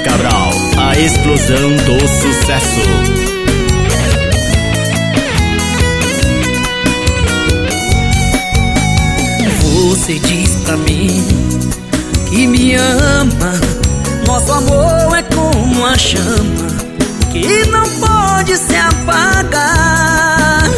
Cabral, a explosão do sucesso. Você diz pra mim que me ama. Nosso amor é como a chama que não pode se apagar.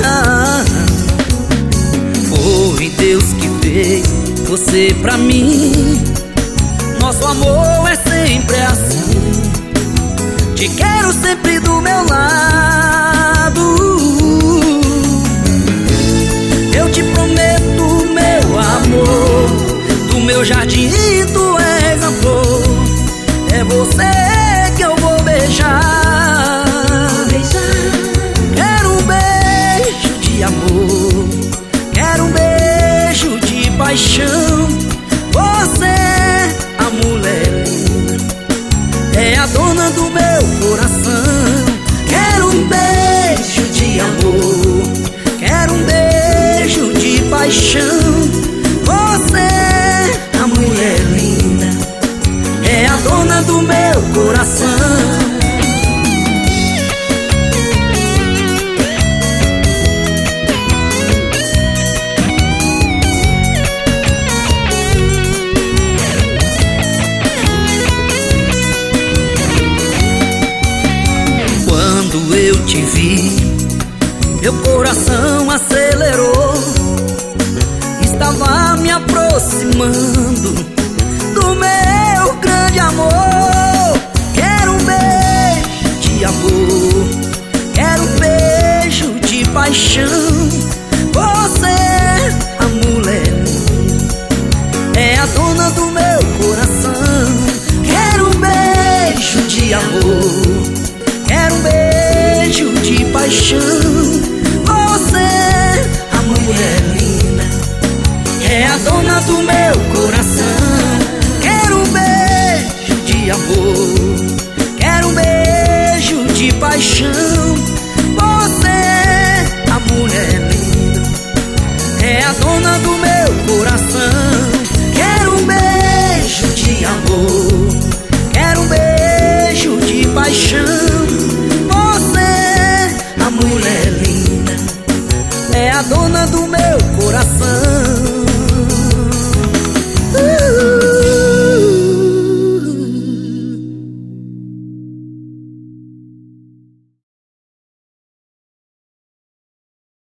Foi Deus que fez você pra mim. Nosso amor é sempre assim. Te quero sempre do meu lado. Eu te prometo, meu amor, do meu jardim tu és a flor. É você que eu vou beijar. Quero um beijo de amor, quero um beijo de paixão. Você, a mulher linda, é a dona do meu coração. Quero um beijo de amor, quero um beijo de paixão. Você, a mulher linda, é a dona do meu coração. Quando eu te vi, meu coração acelerou. Estava me aproximando do meu grande amor. Quero um beijo de amor, quero um beijo de paixão. Você, a mulher, é a dona do meu coração. Quero um beijo de amor, quero um beijo de paixão. Você, a mulher linda, é a dona do meu coração. Quero um beijo de amor, quero um beijo de paixão. Você, a mulher linda, é a dona do meu coração. Quero um beijo de amor, quero um beijo de paixão. Você, a mulher linda, é a dona do meu coração.